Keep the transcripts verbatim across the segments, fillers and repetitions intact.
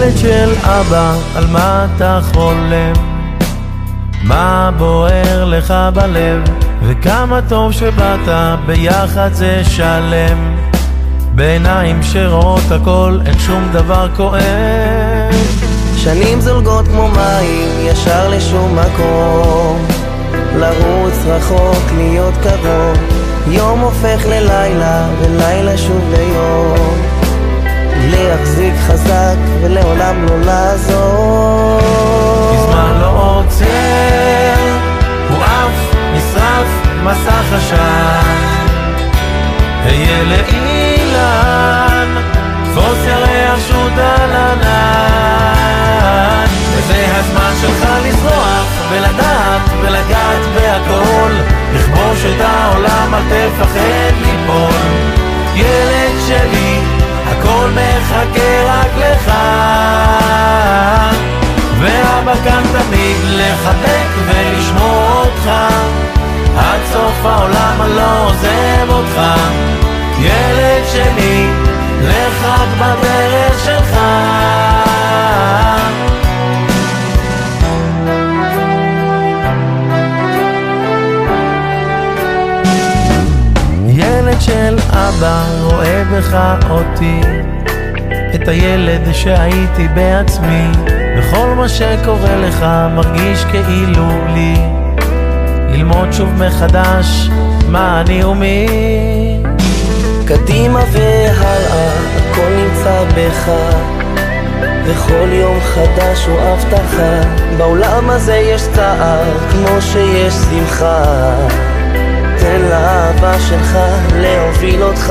ילד של אבא, על מה אתה חולם? מה בוער לך בלב? וכמה טוב שבאת, ביחד זה שלם. בעיניים שרואות הכל, אין שום דבר כואב. שנים זולגות כמו מים, ישר לשום מקום, לרוץ רחוק, להיות קרוב. יום הופך ללילה, ולילה שוב ליום. להחזיק חזק, ולעולם לא לעזור. מזמן לא עוצר, הוא אף נשרף מסך עשן. היה לאילן, תפוס ירח שוט על ענן. וזה הזמן שלך לזרוח, ולדעת ולגעת בהכל. לכבוש את העולם, אל תפחד ליפול. ילד שלי, הכל מחכה רק לך. ואבא כאן תמיד לחבק ולשמור אותך. עד סוף העולם אני לא עוזב אותך. ילד שלי, לך רק בדרך שלך. ילד של אבא רואה בך אותי, את הילד שהייתי בעצמי. בכל מה שקורה לך מרגיש כאילו לי, ללמוד שוב מחדש מה אני ומי. קדימה והלאה, הכל נמצא בך, וכל יום חדש הוא הבטחה. בעולם הזה יש צער כמו שיש שמחה. תן לאהבה שלך להוביל אותך.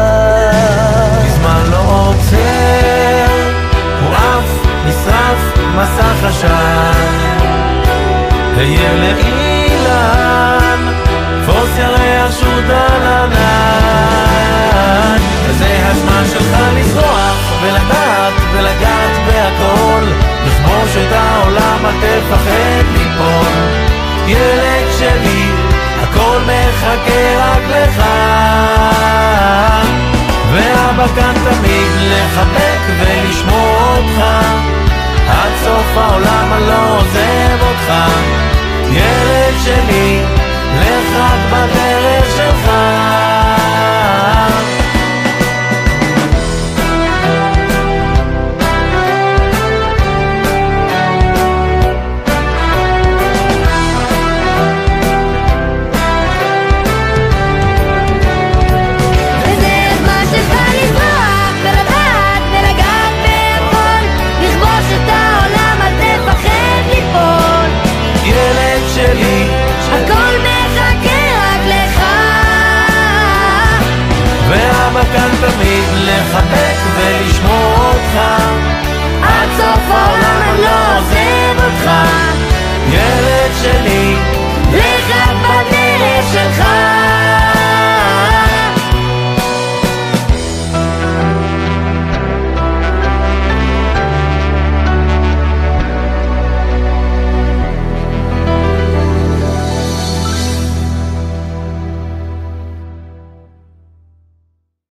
מזמן לא עוצר, הוא אף נשרף מסך עשן. היה לאילן, תפוס ירח שוט על ענן. וזה הזמן שלך לזרוח, ולדעת ולגעת בהכל. לכבוש את העולם, אל תפחד ליפול. ילד שלי, הכל מחכה רק לך. ואבא כאן תמיד לחבק ולשמור אותך. עד סוף העולם אני לא עוזב אותך. ילד שלי, לך רק בדרך